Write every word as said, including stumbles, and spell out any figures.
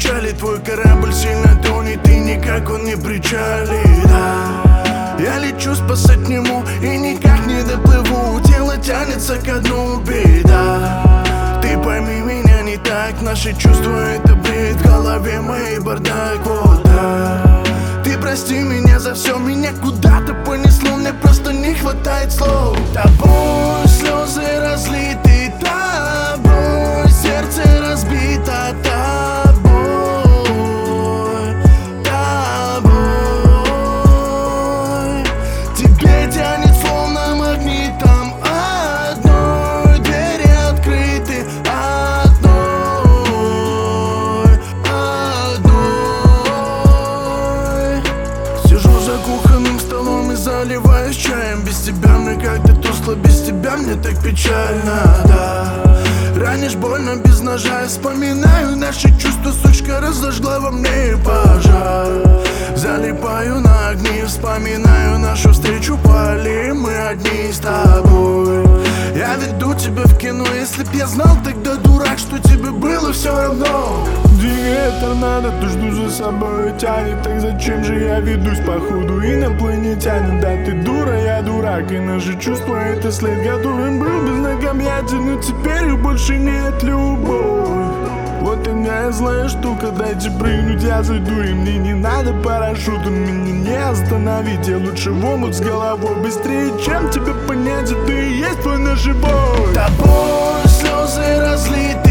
печали. Твой корабль сильно тонет, и никак он не причалит, да. Я лечу спасать к нему и никак не доплыву. Тело тянется ко дну, беда. Ты пойми меня не так, наши чувства это бред. В голове моей бардак, вот да. Ты прости меня за все, меня куда-то понесло. Мне просто не хватает слов. Тобой слезы разлиты, тобой сердце разбито, тобой, тобой. Тебе тянет словно магнитом, одной двери открыты, одной, одной. Сижу за кухонным столом и заливаюсь чаем. Без тебя мне как-то тускло, без тебя мне так печально, да. Ранишь больно без ножа, я вспоминаю наши чувства. Сучка разожгла во мне пожар. Залипаю на огни, вспоминаю нашу встречу по аллее. Мы одни с тобой. Я веду тебя в кино. Если б я знал тогда, дурак, что тебе было все равно. Двигает торнадо, то жду за собой тянет. Так зачем же я ведусь походу инопланетянин? Да ты дура, я дурак, и наши чувства это след, которым был без объятий. Но теперь их больше нет, любовь. Вот у меня злая штука, дайте прыгнуть, я зайду. И мне не надо парашютом, меня не остановить. Я лучше в омут с головой, быстрее, чем тебе понять. Это и есть твой наш бой. Тобой слезы разлиты,